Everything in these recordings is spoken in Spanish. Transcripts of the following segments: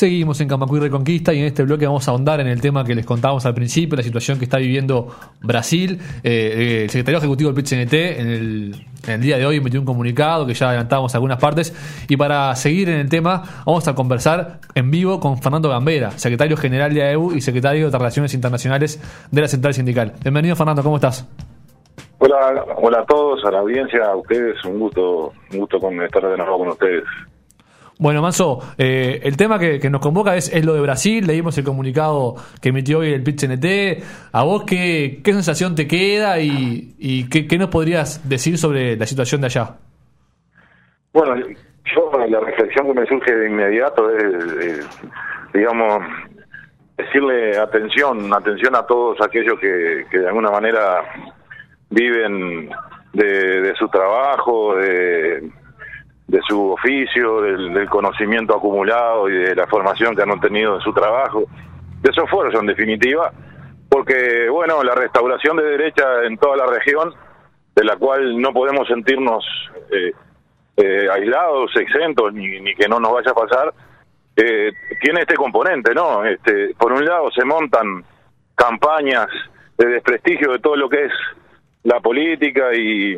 Seguimos en Camacuy Reconquista y en este bloque vamos a ahondar en el tema que les contábamos al principio, la situación que está viviendo Brasil. El secretario ejecutivo del PIT-CNT en el día de hoy emitió un comunicado que ya adelantábamos algunas partes, y para seguir en el tema vamos a conversar en vivo con Fernando Gambera, secretario general de AEU y secretario de Relaciones Internacionales de la Central Sindical. Bienvenido, Fernando, ¿cómo estás? Hola a todos, a la audiencia, a ustedes, un gusto estar de nuevo con ustedes. Bueno, Manso, el tema que nos convoca es lo de Brasil. Leímos el comunicado que emitió hoy el PIT-CNT. ¿A vos qué sensación te queda y qué nos podrías decir sobre la situación de allá? Bueno, yo la reflexión que me surge de inmediato es digamos, decirle atención a todos aquellos que de alguna manera viven de su trabajo, de su oficio, del conocimiento acumulado y de la formación que han obtenido en su trabajo, de su esfuerzo en definitiva, porque bueno, la restauración de derecha en toda la región, de la cual no podemos sentirnos aislados, exentos, ni que no nos vaya a pasar, tiene este componente, ¿no? Por un lado se montan campañas de desprestigio de todo lo que es la política y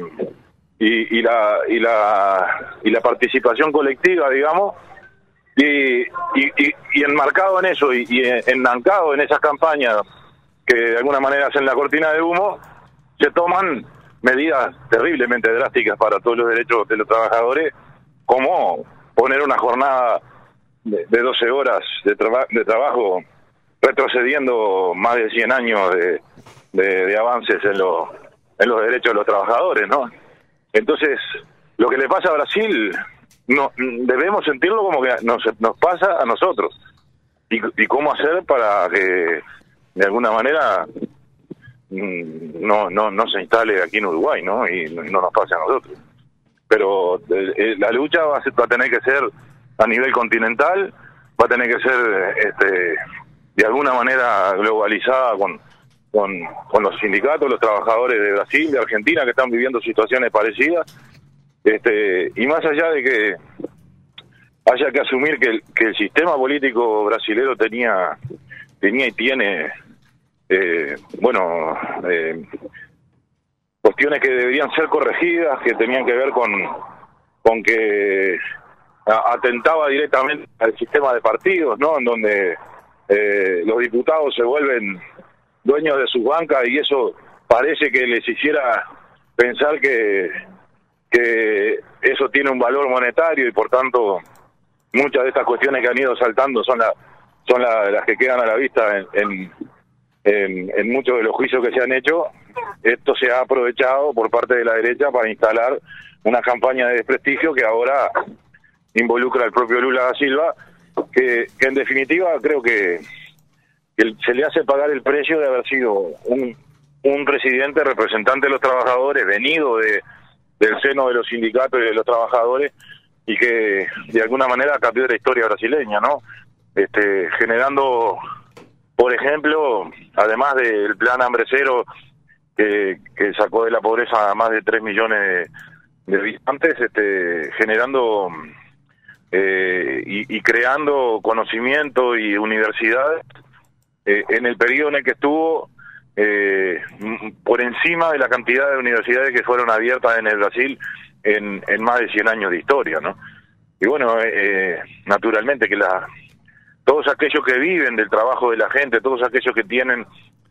la participación colectiva, digamos, y enmarcado en eso y enancado en esas campañas que de alguna manera hacen la cortina de humo, se toman medidas terriblemente drásticas para todos los derechos de los trabajadores, como poner una jornada de 12 horas de trabajo, retrocediendo más de 100 años de avances en los derechos de los trabajadores, ¿no? Entonces, lo que le pasa a Brasil, no debemos sentirlo como que nos pasa a nosotros. Y cómo hacer para que, de alguna manera, no se instale aquí en Uruguay, ¿no? Y no nos pase a nosotros. Pero la lucha va a tener que ser a nivel continental, va a tener que ser de alguna manera globalizada con los sindicatos, los trabajadores de Brasil, de Argentina, que están viviendo situaciones parecidas, y más allá de que haya que asumir que el sistema político brasilero tenía y tiene cuestiones que deberían ser corregidas, que tenían que ver con que atentaba directamente al sistema de partidos, ¿no? En donde los diputados se vuelven dueños de sus bancas, y eso parece que les hiciera pensar que eso tiene un valor monetario, y por tanto muchas de estas cuestiones que han ido saltando son las que quedan a la vista en muchos de los juicios que se han hecho. Esto se ha aprovechado por parte de la derecha para instalar una campaña de desprestigio que ahora involucra al propio Lula da Silva, que en definitiva creo que se le hace pagar el precio de haber sido un presidente representante de los trabajadores, venido del seno de los sindicatos y de los trabajadores, y que de alguna manera cambió la historia brasileña, ¿no? Generando, por ejemplo, además del plan Hambre Cero, que sacó de la pobreza a más de 3 millones de habitantes, generando y creando conocimiento y universidades en el periodo en el que estuvo, por encima de la cantidad de universidades que fueron abiertas en el Brasil en más de 100 años de historia, ¿no? Y bueno, naturalmente que todos aquellos que viven del trabajo de la gente, todos aquellos que tienen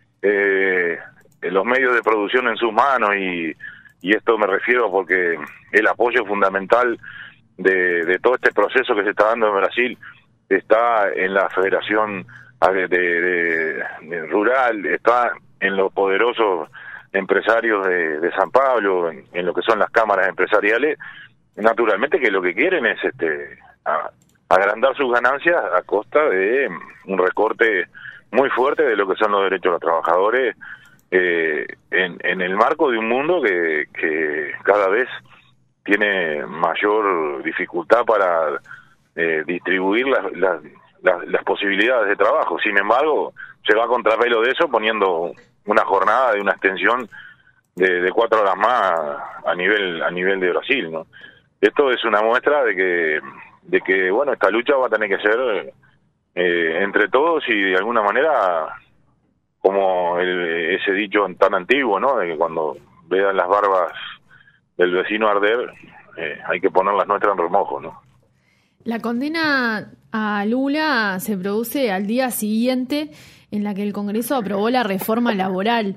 los medios de producción en sus manos, y esto me refiero porque el apoyo fundamental de todo este proceso que se está dando en Brasil está en la Federación de Rural, está en los poderosos empresarios de San Pablo, en lo que son las cámaras empresariales. Naturalmente que lo que quieren es agrandar sus ganancias a costa de un recorte muy fuerte de lo que son los derechos de los trabajadores, en el marco de un mundo que cada vez tiene mayor dificultad para distribuir las posibilidades de trabajo. Sin embargo, se va a contrapelo de eso poniendo una jornada de una extensión de 4 horas más a nivel de Brasil, ¿no? Esto es una muestra de que bueno, esta lucha va a tener que ser entre todos y de alguna manera, como ese dicho tan antiguo, ¿no? De que cuando vean las barbas del vecino arder, hay que poner las nuestras en remojo, ¿no? La condena a Lula se produce al día siguiente en la que el Congreso aprobó la reforma laboral.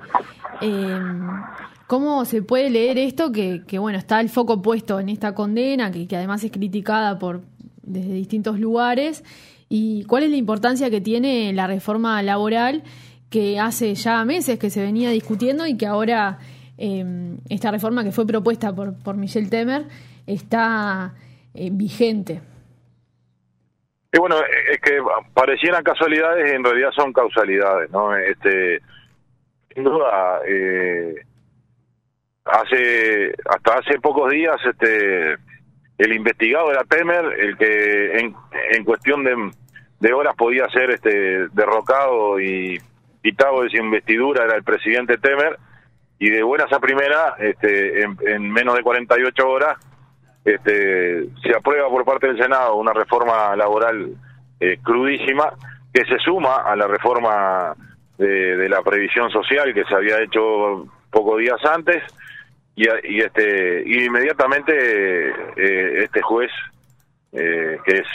¿Cómo se puede leer esto? Que bueno, está el foco puesto en esta condena, que además es criticada desde distintos lugares. ¿Y cuál es la importancia que tiene la reforma laboral, que hace ya meses que se venía discutiendo y que ahora esta reforma que fue propuesta por Michel Temer está vigente? Y bueno, es que parecieran casualidades y en realidad son causalidades, ¿no? Sin duda, hasta hace pocos días, el investigado era Temer, el que en cuestión de horas podía ser derrocado y quitado de su investidura era el presidente Temer, y de buenas a primeras, en menos de 48 horas, se aprueba por parte del Senado una reforma laboral crudísima que se suma a la reforma de la previsión social que se había hecho pocos días antes y inmediatamente este juez que es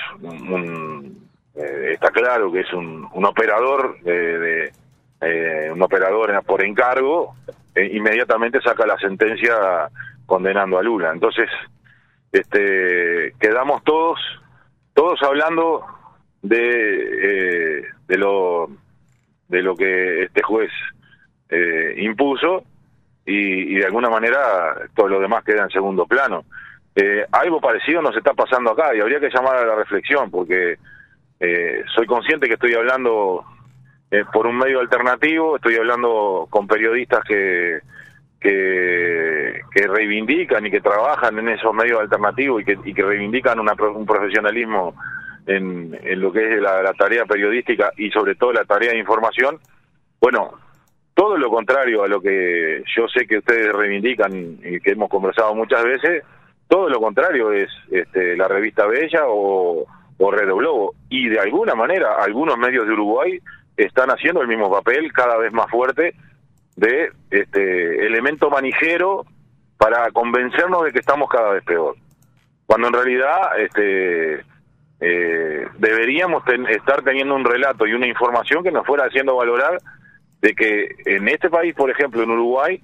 está claro que es un operador un operador por encargo, inmediatamente saca la sentencia condenando a Lula. Entonces quedamos todos hablando de lo que este juez impuso y de alguna manera todo lo demás queda en segundo plano. Algo parecido nos está pasando acá y habría que llamar a la reflexión porque soy consciente que estoy hablando por un medio alternativo, estoy hablando con periodistas que reivindican y que trabajan en esos medios alternativos y que reivindican un profesionalismo en lo que es la tarea periodística y sobre todo la tarea de información. Bueno, todo lo contrario a lo que yo sé que ustedes reivindican y que hemos conversado muchas veces, todo lo contrario es la revista Bella o Red Globo, y de alguna manera algunos medios de Uruguay están haciendo el mismo papel cada vez más fuerte de elemento manijero para convencernos de que estamos cada vez peor, cuando en realidad deberíamos estar teniendo un relato y una información que nos fuera haciendo valorar de que en este país, por ejemplo en Uruguay,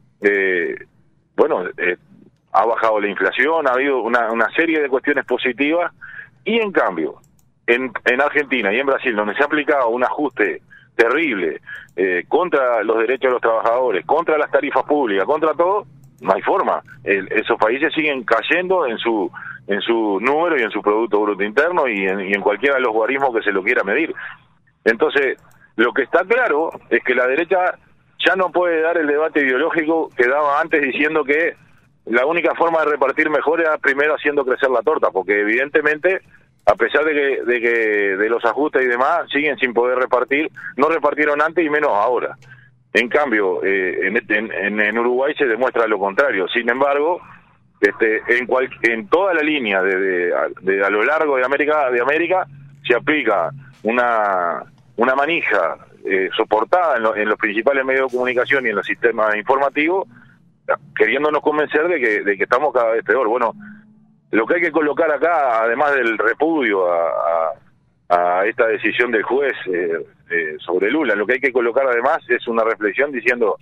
ha bajado la inflación, ha habido una serie de cuestiones positivas, y en cambio en Argentina y en Brasil, donde se ha aplicado un ajuste terrible contra los derechos de los trabajadores, contra las tarifas públicas, contra todo, no hay forma. Esos países siguen cayendo en su número y en su Producto Bruto Interno y en cualquiera de los guarismos que se lo quiera medir. Entonces, lo que está claro es que la derecha ya no puede dar el debate ideológico que daba antes diciendo que la única forma de repartir mejor era primero haciendo crecer la torta, porque evidentemente, a pesar de los ajustes y demás, siguen sin poder repartir, no repartieron antes y menos ahora. En cambio, en Uruguay se demuestra lo contrario. Sin embargo, en toda la línea de a lo largo de América se aplica una manija soportada en los principales medios de comunicación y en los sistemas informativos, queriéndonos convencer de que estamos cada vez peor. Bueno, lo que hay que colocar acá, además del repudio a esta decisión del juez sobre Lula, lo que hay que colocar además es una reflexión diciendo,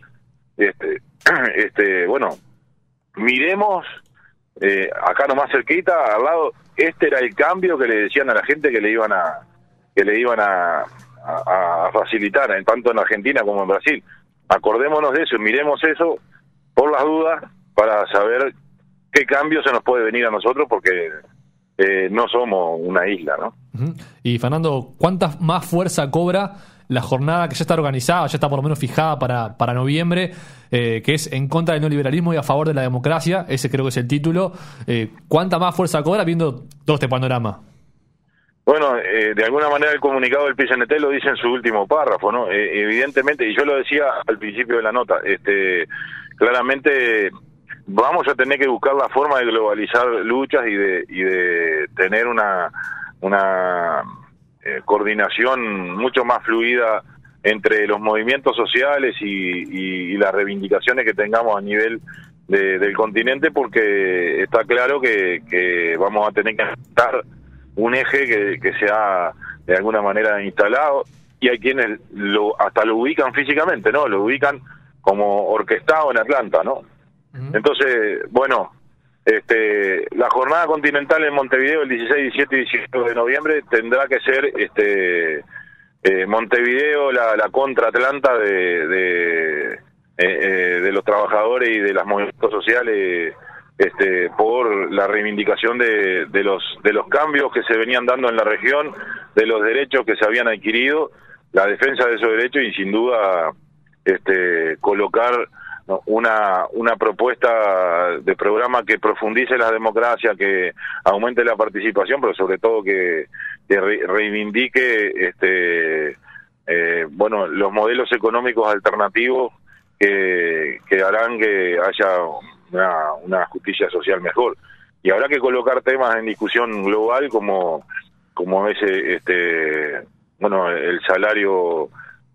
bueno, miremos acá nomás cerquita, al lado, era el cambio que le decían a la gente que le iban a facilitar, tanto en Argentina como en Brasil. Acordémonos de eso, miremos eso por las dudas para saber qué cambio se nos puede venir a nosotros, porque no somos una isla, ¿no? Uh-huh. Y Fernando, ¿cuánta más fuerza cobra la jornada que ya está organizada, ya está por lo menos fijada para noviembre, que es en contra del neoliberalismo y a favor de la democracia? Ese creo que es el título. ¿Cuánta más fuerza cobra viendo todo este panorama? Bueno, de alguna manera el comunicado del PCNT lo dice en su último párrafo, ¿no? Evidentemente, y yo lo decía al principio de la nota, claramente vamos a tener que buscar la forma de globalizar luchas y de tener una coordinación mucho más fluida entre los movimientos sociales y las reivindicaciones que tengamos a nivel del continente, porque está claro que vamos a tener que estar un eje que se ha de alguna manera instalado, y hay quienes hasta lo ubican físicamente, ¿no? Lo ubican como orquestado en Atlanta, ¿no? Entonces, bueno, la jornada continental en Montevideo el 16, 17 y 18 de noviembre tendrá que ser Montevideo la contra Atlanta de los trabajadores y de los movimientos sociales, por la reivindicación de los cambios que se venían dando en la región, de los derechos que se habían adquirido, la defensa de esos derechos, y sin duda colocar una propuesta de programa que profundice la democracia, que aumente la participación, pero sobre todo que reivindique los modelos económicos alternativos que harán que haya una justicia social mejor. Y habrá que colocar temas en discusión global como ese el salario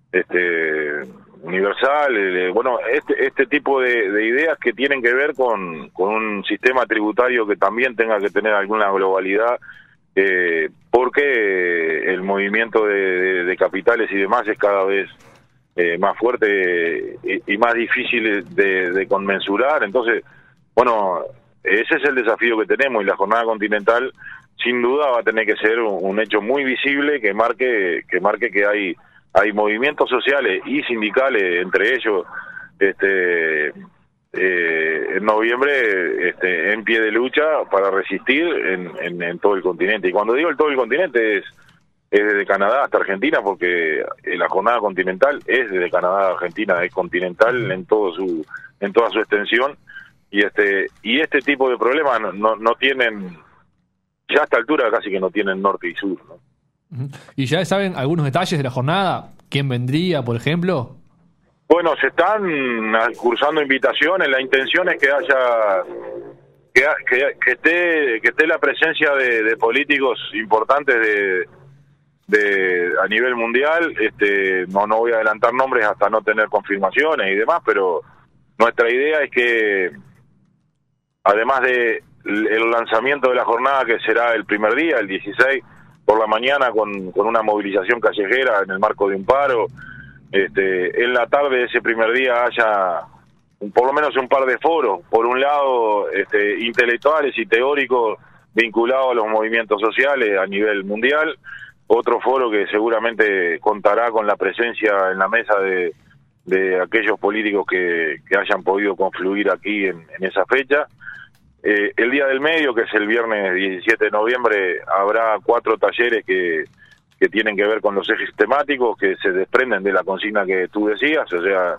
universal, este tipo de ideas que tienen que ver con un sistema tributario que también tenga que tener alguna globalidad, porque el movimiento de capitales y demás es cada vez más fuerte y más difícil de conmensurar. Entonces, ese es el desafío que tenemos, y la jornada continental sin duda va a tener que ser un hecho muy visible que marque que hay movimientos sociales y sindicales, entre ellos en noviembre en pie de lucha para resistir en todo el continente. Y cuando digo todo el continente es desde Canadá hasta Argentina, porque la jornada continental es desde Canadá a Argentina, es continental en toda su extensión, y este tipo de problemas no tienen, ya a esta altura casi que no tienen norte y sur, ¿no? ¿Y ya saben algunos detalles de la jornada? ¿Quién vendría, por ejemplo? Bueno, se están cursando invitaciones. La intención es que haya que esté la presencia de políticos importantes a nivel mundial. No voy a adelantar nombres hasta no tener confirmaciones y demás, pero nuestra idea es que, además de el lanzamiento de la jornada, que será el primer día, el 16 por la mañana, con una movilización callejera en el marco de un paro, en la tarde de ese primer día haya por lo menos un par de foros, por un lado intelectuales y teóricos vinculados a los movimientos sociales a nivel mundial, otro foro que seguramente contará con la presencia en la mesa de aquellos políticos que hayan podido confluir aquí en esa fecha. El Día del Medio, que es el viernes 17 de noviembre, habrá 4 talleres que tienen que ver con los ejes temáticos que se desprenden de la consigna que tú decías. O sea,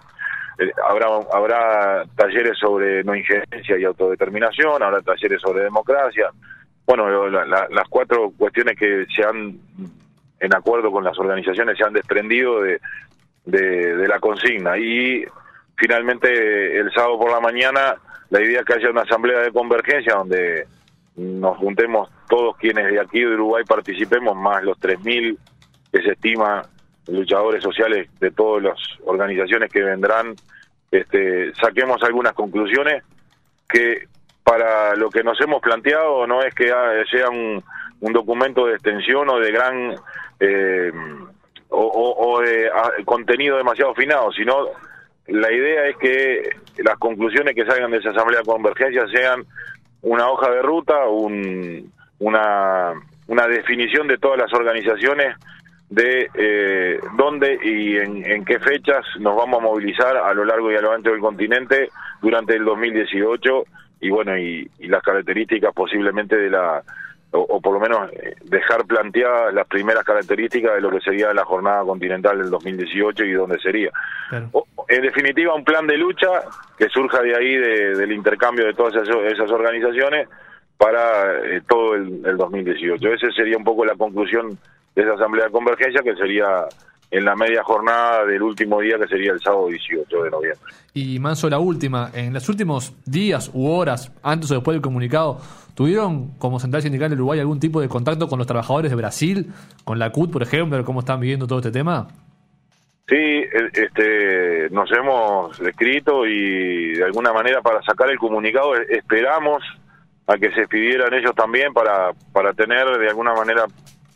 habrá talleres sobre no injerencia y autodeterminación, habrá talleres sobre democracia. Bueno, las 4 cuestiones que se han, en acuerdo con las organizaciones, se han desprendido de la consigna. Y finalmente, el sábado por la mañana, la idea es que haya una asamblea de convergencia donde nos juntemos todos quienes de aquí de Uruguay participemos, más los 3.000 que se estima luchadores sociales de todas las organizaciones que vendrán. Saquemos algunas conclusiones que, para lo que nos hemos planteado, no es que sea un documento de extensión o de gran o de contenido demasiado afinado, sino la idea es que las conclusiones que salgan de esa asamblea de convergencia sean una hoja de ruta, una definición de todas las organizaciones de dónde y en qué fechas nos vamos a movilizar a lo largo y a lo ancho del continente durante el 2018, y las características posiblemente o por lo menos dejar planteadas las primeras características de lo que sería la jornada continental del 2018 y dónde sería. Claro. En definitiva, un plan de lucha que surja de ahí, del intercambio de todas esas organizaciones para todo el 2018. Esa sería un poco la conclusión de esa asamblea de convergencia, que sería en la media jornada del último día, que sería el sábado 18 de noviembre. Y Manso, la última, en los últimos días u horas, antes o después del comunicado, ¿tuvieron como Central Sindical de Uruguay algún tipo de contacto con los trabajadores de Brasil, con la CUT, por ejemplo, cómo están viviendo todo este tema? Sí, nos hemos escrito y de alguna manera para sacar el comunicado esperamos a que se expidieran ellos también para tener de alguna manera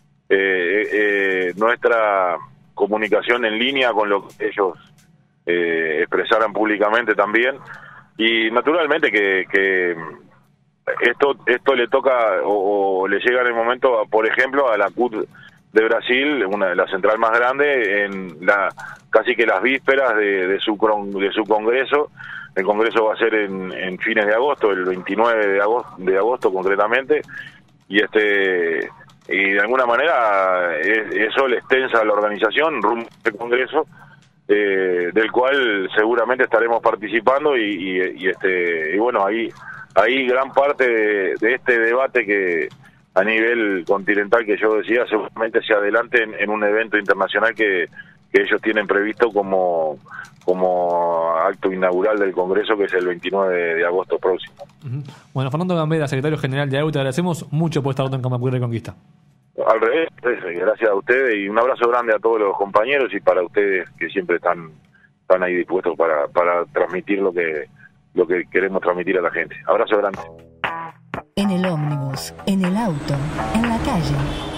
nuestra comunicación en línea con lo que ellos expresaran públicamente también. Y naturalmente que esto le toca o le llega en el momento, por ejemplo, a la CUT de Brasil, una de las centrales más grandes, en casi que las vísperas de su congreso. El congreso va a ser en fines de agosto, el 29 de agosto concretamente, y de alguna manera eso le extensa a la organización rumbo al congreso, del cual seguramente estaremos participando y bueno, ahí gran parte de este debate que a nivel continental que yo decía seguramente se adelante en un evento internacional que ellos tienen previsto como acto inaugural del Congreso, que es el 29 de agosto próximo. Uh-huh. Bueno, Fernando Gambetta, secretario general de AEU, te agradecemos mucho por estar en Camacuy Reconquista. Al revés, gracias a ustedes y un abrazo grande a todos los compañeros y para ustedes que siempre están ahí dispuestos para transmitir lo que queremos transmitir a la gente. Abrazo grande. En el ómnibus, en el auto, en la calle.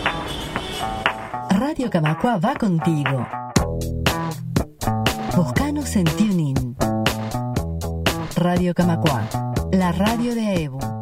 Radio Camacuá va contigo. Buscanos en TuneIn. Radio Camacuá, la radio de AEBU.